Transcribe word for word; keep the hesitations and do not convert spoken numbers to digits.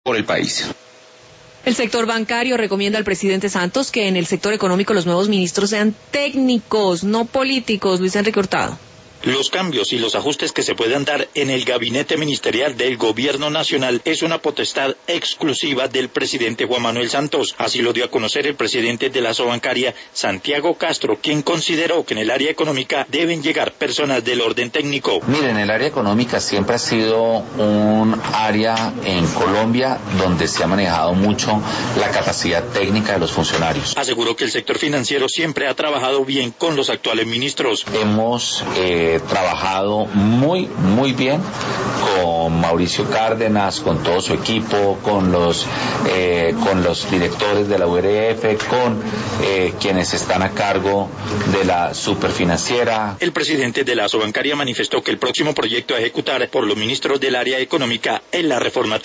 por el país. El sector bancario recomienda al presidente Santos que en el sector económico los nuevos ministros sean técnicos, no políticos. Luis Enrique Hurtado. Los cambios y los ajustes que se puedan dar en el gabinete ministerial del Gobierno Nacional es una potestad exclusiva del presidente Juan Manuel Santos. Así lo dio a conocer el presidente de la Asobancaria, Santiago Castro, quien consideró que en el área económica deben llegar personas del orden técnico. Miren, el área económica siempre ha sido un área en Colombia donde se ha manejado mucho la capacidad técnica de los funcionarios. Aseguró que el sector financiero siempre ha trabajado bien con los actuales ministros. Hemos eh, trabajado muy, muy bien con Mauricio Cárdenas, con todo su equipo, con los, eh, con los directores de la U R F, con eh, quienes están a cargo de la superfinanciera. El presidente de la Asobancaria manifestó que el próximo proyecto a ejecutar por los ministros del área económica es la reforma